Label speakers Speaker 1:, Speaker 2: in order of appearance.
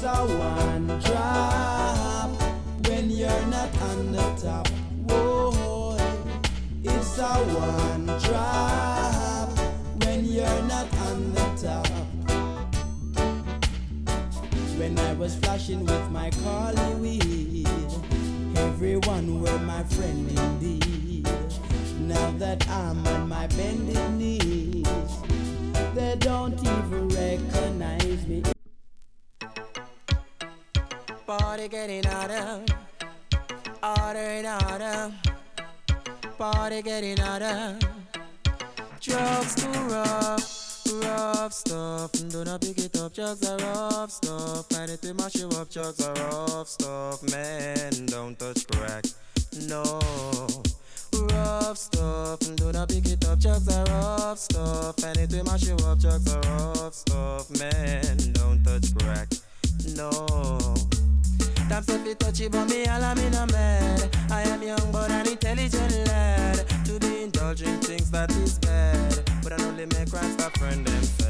Speaker 1: It's a one drop when you're not on the top. Whoa, it's a one drop when you're not on the top. When I was flashing with my Carly weed, everyone were my friend indeed. Now that I'm on my bended knees, they don't even recognize me.
Speaker 2: Party getting harder, harder and harder. Party getting harder. Drugs too rough, rough stuff. Do not pick it up, drugs are rough stuff. And it will mash you up, drugs are rough stuff. Man, don't touch crack, no. Rough stuff, do not pick it up, drugs are rough stuff. And it will mash you up, drugs are rough stuff. Man, don't touch crack, no. Time to be touchy, but me all I'm in a mad. I am young but an intelligent lad. To be indulging things that is bad, but I only make crime stop friend them.